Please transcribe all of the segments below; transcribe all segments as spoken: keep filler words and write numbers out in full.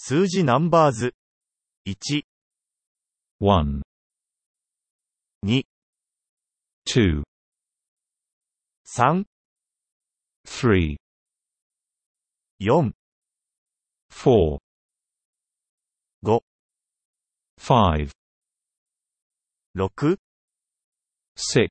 数字ナンバーズ。いち、 one, に、 two, さん、 three, よん、 four, ご、 five, ろく、 six,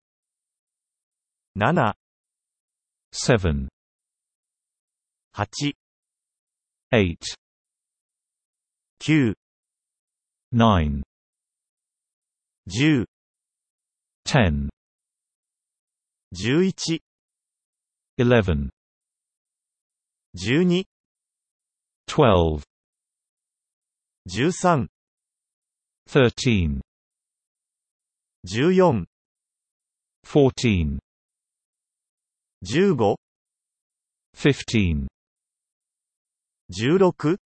なな、 seven, はち、 eight, きゅう、 nine, じゅう、 ten, じゅういち、 eleven, じゅうに、 twelve, じゅうさん、 thirteen, じゅうよん、 fourteen, じゅうご、 fifteen, じゅうろく、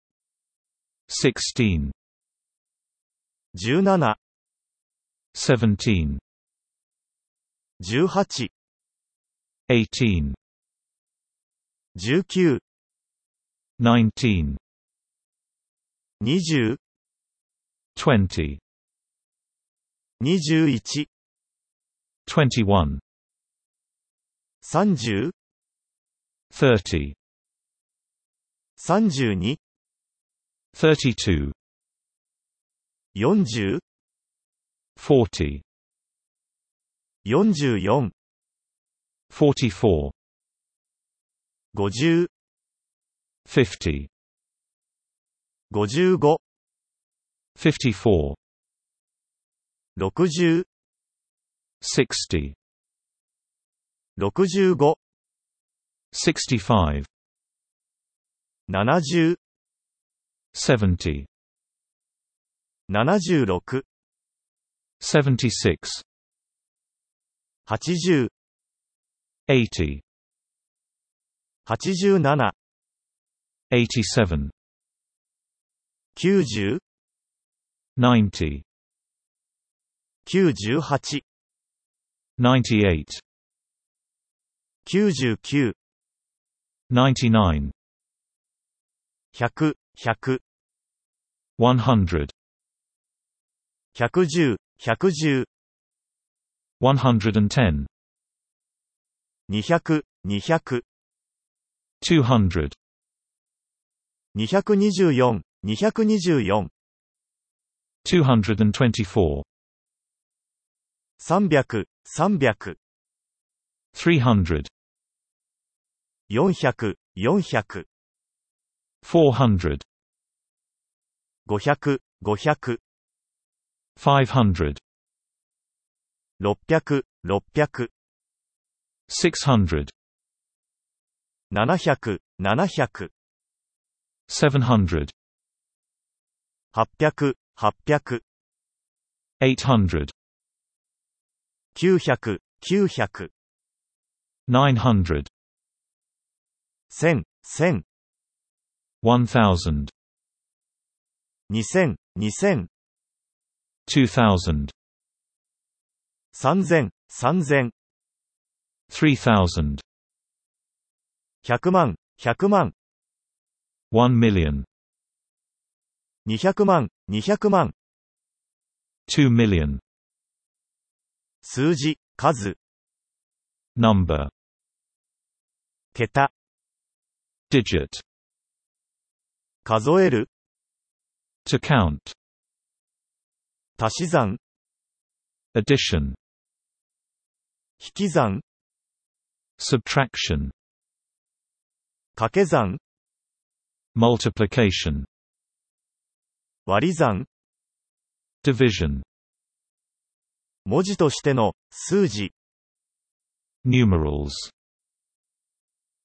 sixteen, じゅうなな、 seventeen, じゅうはち、 eighteen, じゅうきゅう、 nineteen, にじゅう、 twenty, にじゅういち、 twenty-one, さんじゅう、 thirty, さんじゅうに、 thirty-two, よんじゅう、 forty, よんじゅうよん、 forty-four, ごじゅう、 fifty, ごじゅうご、 fifty-four, ろくじゅう、 sixty, ろくじゅうご、 sixty-five, ななじゅう、 seventy, ななじゅうろく、 seventy-six, はちじゅう、 eighty, はちじゅうなな、 eighty-seven, きゅうじゅう、 ninety, きゅうじゅうはち、 ninety-eight, きゅうじゅうきゅう、 ninety-nine, ひゃく、ひゃく、 one hundred, ひゃくじゅう、ひゃくじゅう、 one hundred ten, にひゃく、にひゃく、 two hundred, にひゃくにじゅうよん、にひゃくにじゅうよん、 two hundred twenty-four, さんびゃく、さんびゃく、 three hundred, よんひゃく、よんひゃく、 four hundred, ごひゃく、ごひゃく、 five hundred, ろっぴゃく、ろっぴゃく、 six hundred, ななひゃく、ななひゃく、 seven hundred, はっぴゃく、はっぴゃく、 eight hundred, きゅうひゃく、きゅうひゃく、 nine hundred, せん、せん、 one thousand, にせん、にせん、 two thousand, さんぜん、さんぜん、 three thousand, ひゃくまん、ひゃくまん、 one million, にひゃくまん、にひゃくまん、 two million, 数字、数、 number, 桁、 digit, 数える、 to count, 足し算、 addition, 引き算、 subtraction, 掛け算、 multiplication, 割り算、 division, 文字としての数字、 numerals.